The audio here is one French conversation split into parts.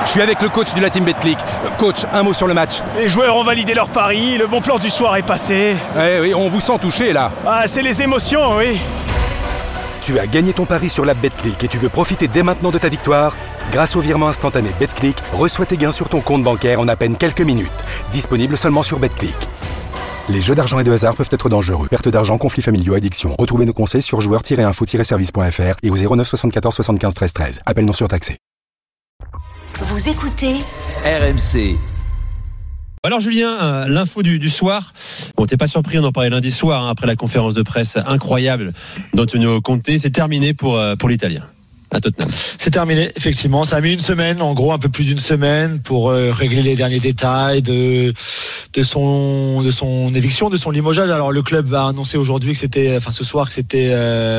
suis avec le coach de la team Betclic. Coach, un mot sur le match. Les joueurs ont validé leur pari, le bon plan du soir est passé. Oui, on vous sent touché là. Ah, c'est les émotions, oui. Tu as gagné ton pari sur l'app Betclic et tu veux profiter dès maintenant de ta victoire? Grâce au virement instantané Betclic, reçois tes gains sur ton compte bancaire en à peine quelques minutes. Disponible seulement sur Betclic. Les jeux d'argent et de hasard peuvent être dangereux. Perte d'argent, conflits familiaux, addiction. Retrouvez nos conseils sur joueurs-info-service.fr et au 09 74 75 13 13. Appel non surtaxé. Vous écoutez RMC. Alors Julien, l'info du soir. Bon, t'es pas surpris, on en parlait lundi soir après la conférence de presse incroyable d'Antonio Conte. C'est terminé pour l'Italien à Tottenham. C'est terminé, effectivement. Ça a mis une semaine, en gros un peu plus d'une semaine, pour régler les derniers détails de son éviction, de son limogeage. Alors le club a annoncé aujourd'hui que c'était, ce soir, que c'était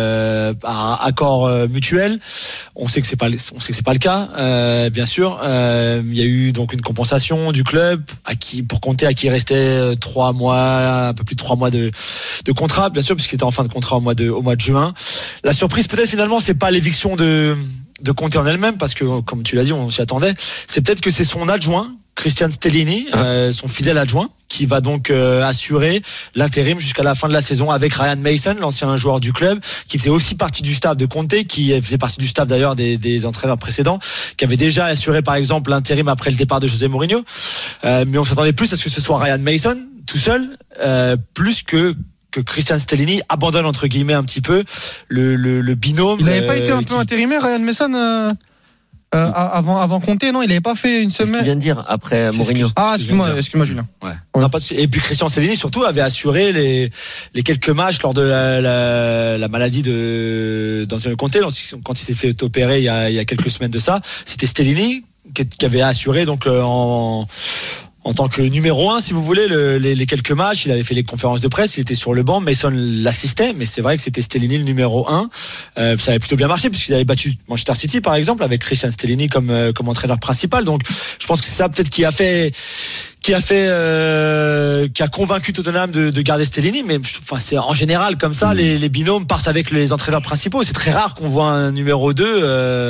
accord mutuel. On sait que c'est pas le cas, bien sûr. Il y a eu donc une compensation du club pour Conte, à qui il restait 3 mois, un peu plus de 3 mois de contrat, bien sûr, puisqu'il était en fin de contrat au mois de juin. La surprise, peut-être finalement, c'est pas l'éviction de Conte en elle-même, parce que comme tu l'as dit, on s'y attendait. C'est peut-être que c'est son adjoint, Christian Stellini, son fidèle adjoint, qui va donc assurer l'intérim jusqu'à la fin de la saison avec Ryan Mason, l'ancien joueur du club, qui faisait aussi partie du staff de Conte, qui faisait partie du staff d'ailleurs des entraîneurs précédents, qui avait déjà assuré par exemple l'intérim après le départ de José Mourinho. Mais on s'attendait plus à ce que ce soit Ryan Mason tout seul, plus que Christian Stellini abandonne entre guillemets un petit peu le binôme. Il n'avait pas été un peu intérimaire, Ryan Mason, avant Conte, non? Il n'avait pas fait une semaine. C'est ce qu'il vient de dire après Mourinho. Excuse-moi Julien. Ouais. Non, et puis Christian Stellini surtout avait assuré les quelques matchs lors de la maladie d'Antonio Conte, quand il s'est fait opérer il y a quelques semaines de ça. C'était Stellini qui avait assuré donc en tant que numéro 1, si vous voulez, les quelques matchs. Il avait fait les conférences de presse, il était sur le banc, Mason l'assistait, mais c'est vrai que c'était Stellini le numéro 1. Ça avait plutôt bien marché, puisqu'il avait battu Manchester City, par exemple, avec Christian Stellini comme entraîneur principal. Donc, je pense que c'est ça peut-être qui a convaincu Tottenham de garder Stellini, mais c'est en général comme ça, les binômes partent avec les entraîneurs principaux. C'est très rare qu'on voit un numéro 2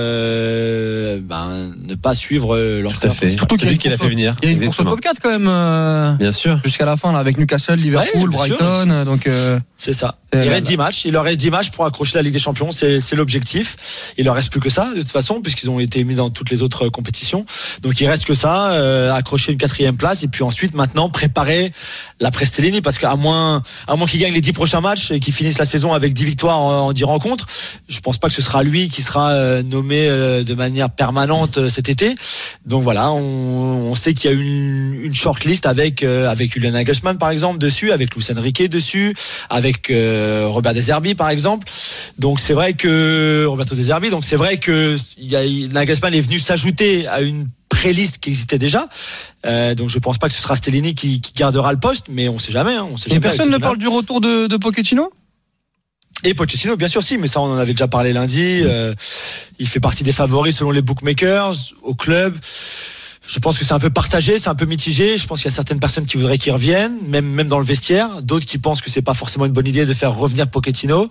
ne pas suivre l'entraîneur principal. Surtout c'est lui qui l'a fait venir. Il y a une course au top 4 quand même, bien sûr, jusqu'à la fin là, avec Newcastle, Liverpool, Brighton, sûr. Donc c'est ça. Il leur reste 10 matchs pour accrocher la Ligue des Champions, c'est l'objectif. Il leur reste plus que ça de toute façon, puisqu'ils ont été mis dans toutes les autres compétitions. Donc il reste que ça, accrocher une 4e place, et puis ensuite maintenant préparer l'après Stellini, parce qu'à moins qu'il gagne les 10 prochains matchs et qu'il finisse la saison avec 10 victoires en 10 rencontres, je pense pas que ce sera lui qui sera nommé de manière permanente cet été. Donc voilà, on sait qu'il y a une shortlist avec Julian Nagelsmann par exemple dessus, avec Luis Enrique dessus, avec Robert De Zerbi par exemple. Donc c'est vrai que Roberto De Zerbi, donc c'est vrai que Nagelsmann est venu s'ajouter à une pré-liste qui existait déjà. Donc je pense pas que ce sera Stellini qui gardera le poste, mais on sait jamais. Et personne ne parle du retour de Pochettino? Et Pochettino, bien sûr, si, mais ça on en avait déjà parlé lundi. Il fait partie des favoris selon les bookmakers au club. Je pense que c'est un peu partagé, c'est un peu mitigé. Je pense qu'il y a certaines personnes qui voudraient qu'il revienne, même dans le vestiaire. D'autres qui pensent que c'est pas forcément une bonne idée de faire revenir Pochettino.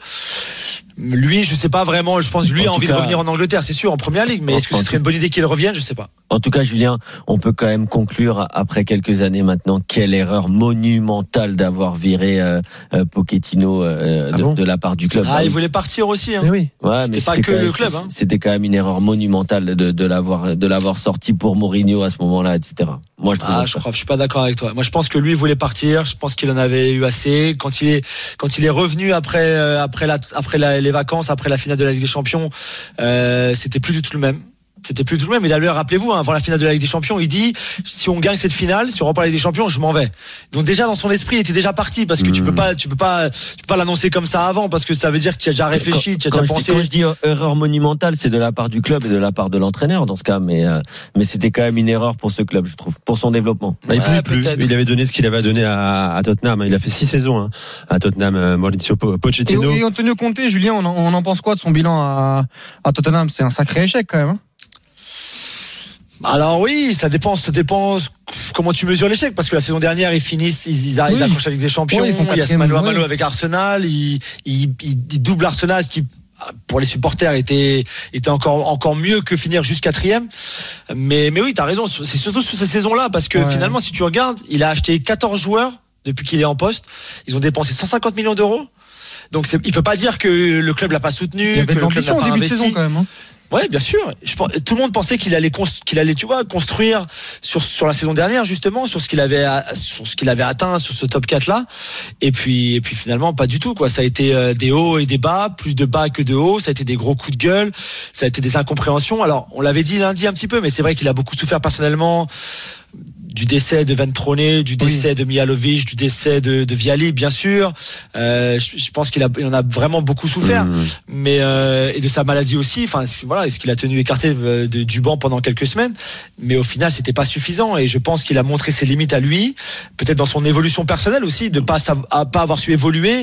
Lui, je sais pas vraiment. Je pense que lui a envie de revenir en Angleterre, c'est sûr, en Première Ligue. Mais est-ce que ce serait une bonne idée qu'il revienne? Je sais pas. En tout cas, Julien, on peut quand même conclure après quelques années maintenant, quelle erreur monumentale d'avoir viré Pochettino de la part du club. Il voulait partir aussi. Hein. Mais oui. Ouais, c'était pas que le club. C'était quand même une erreur monumentale de l'avoir sorti pour Mourinho à ce moment-là, etc. Moi, je suis pas d'accord avec toi. Moi, je pense que lui voulait partir. Je pense qu'il en avait eu assez. Quand il est revenu après les vacances, après la finale de la Ligue des Champions, c'était plus du tout le même. Et d'ailleurs, rappelez-vous, avant la finale de la Ligue des Champions, il dit, si on gagne cette finale, si on remporte la Ligue des Champions, je m'en vais. Donc déjà, dans son esprit, il était déjà parti, parce que tu peux pas l'annoncer comme ça avant, parce que ça veut dire que tu as déjà réfléchi, tu as déjà pensé. Quand je dis erreur monumentale, c'est de la part du club et de la part de l'entraîneur, dans ce cas, mais c'était quand même une erreur pour ce club, je trouve, pour son développement. Il avait donné ce qu'il avait donné à Tottenham. Il a fait 6 saisons, à Tottenham, Mauricio Pochettino. Et Antonio Conte, Julien, on en pense quoi de son bilan à Tottenham? C'est un sacré échec, quand même, Alors oui, ça dépend comment tu mesures l'échec, parce que la saison dernière ils accrochent la Ligue des Champions, il y a ce mano à mano avec Arsenal, ils doublent Arsenal, ce qui pour les supporters était encore mieux que finir juste 4e. Mais oui, t'as raison. C'est surtout sur cette saison-là, parce que finalement, si tu regardes, il a acheté 14 joueurs depuis qu'il est en poste. Ils ont dépensé 150 millions d'euros. Donc il peut pas dire que le club l'a pas soutenu, il y avait que de le club n'a l'ambition pas au début de investi. saison quand même. Ouais, bien sûr. Tout le monde pensait qu'il allait, tu vois, construire sur la saison dernière, justement, sur ce qu'il avait atteint, sur ce top 4 là. Et puis finalement, pas du tout, quoi. Ça a été des hauts et des bas, plus de bas que de hauts. Ça a été des gros coups de gueule. Ça a été des incompréhensions. Alors, on l'avait dit lundi un petit peu, mais c'est vrai qu'il a beaucoup souffert personnellement. Du décès de Ventrone, du décès de Mihalovic, du décès de Viali, bien sûr. Je pense qu'il en a vraiment beaucoup souffert, mais et de sa maladie aussi. Enfin, voilà, est-ce qu'il a tenu écarté du banc pendant quelques semaines, mais au final, c'était pas suffisant. Et je pense qu'il a montré ses limites à lui, peut-être dans son évolution personnelle aussi, de pas avoir su évoluer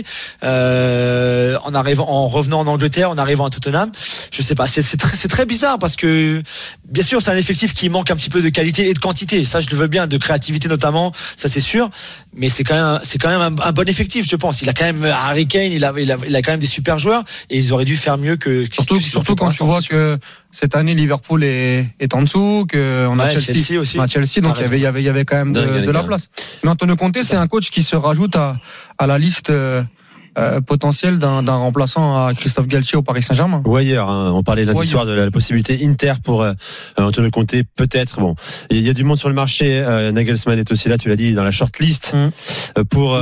en revenant en Angleterre, en arrivant à Tottenham. Je sais pas, c'est très bizarre parce que bien sûr, c'est un effectif qui manque un petit peu de qualité et de quantité. Ça, je le veux bien. De créativité notamment, ça c'est sûr, mais c'est quand même un bon effectif, je pense. Il a quand même Harry Kane, il a quand même des super joueurs et ils auraient dû faire mieux que surtout quand tu vois que cette année Liverpool est en dessous, que on a Chelsea aussi. Chelsea, donc il y avait quand même de la place. Mais Antonio Conte, c'est un coach qui se rajoute à la liste potentiel d'un remplaçant à Christophe Galtier au Paris Saint-Germain. Ou ailleurs, hein. On parlait lundi soir de la possibilité Inter pour Antonio Conte, peut-être. Bon, il y a du monde sur le marché. Nagelsmann est aussi là, tu l'as dit, dans la shortlist pour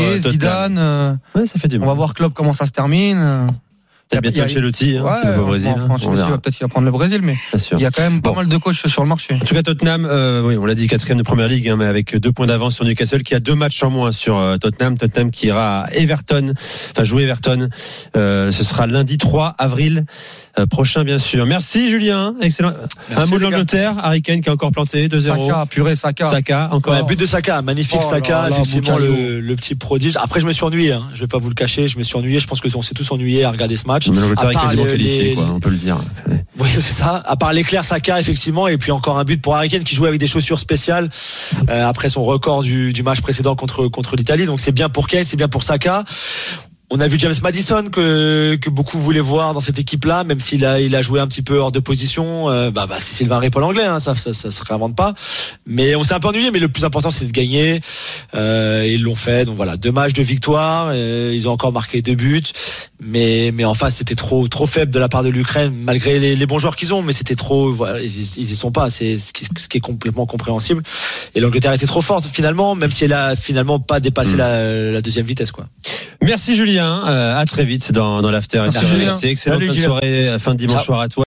Zidane. Ouais, ça fait du mal. On va voir Klopp comment ça se termine. T'as bientôt Ancelotti, c'est le Brésil. Ancelotti va peut-être prendre le Brésil, mais il y a quand même pas mal de coachs sur le marché. En tout cas, Tottenham, on l'a dit, 4e de Première Ligue, mais avec 2 points d'avance sur Newcastle, qui a 2 matchs en moins sur Tottenham. Tottenham qui ira à jouer Everton. Ce sera lundi 3 avril prochain, bien sûr. Merci Julien, excellent. Un mot de l'Angleterre, Harry Kane qui a encore planté 2-0. Saka, encore. Un but de Saka, magnifique Saka, effectivement le petit prodige. Après, je me suis ennuyé, je vais pas vous le cacher, je me suis ennuyé. Je pense que on s'est tous ennuyés à regarder ce match. Mais l'Angleterre est quasiment qualifié, on peut le dire. Oui, c'est ça. À part l'éclair Saka, effectivement, et puis encore un but pour Harry Kane qui jouait avec des chaussures spéciales après son record du match précédent contre l'Italie. Donc c'est bien pour Kane, c'est bien pour Saka. On a vu James Maddison que beaucoup voulaient voir dans cette équipe-là, même s'il a joué un petit peu hors de position. C'est Sylvain Ray, Paul Anglais, ça se réinvente pas. Mais on s'est un peu ennuyé, mais le plus important c'est de gagner. Ils l'ont fait, donc voilà, 2 matchs de victoire. Ils ont encore marqué 2 buts, mais en face c'était trop faible de la part de l'Ukraine, malgré les bons joueurs qu'ils ont, mais c'était trop. Voilà, ils y sont pas. C'est ce qui est complètement compréhensible. Et l'Angleterre était trop forte finalement, même si elle a finalement pas dépassé la deuxième vitesse, quoi. Merci Julien, à très vite dans l'after. Excellente fin de soirée, fin de dimanche soir à toi.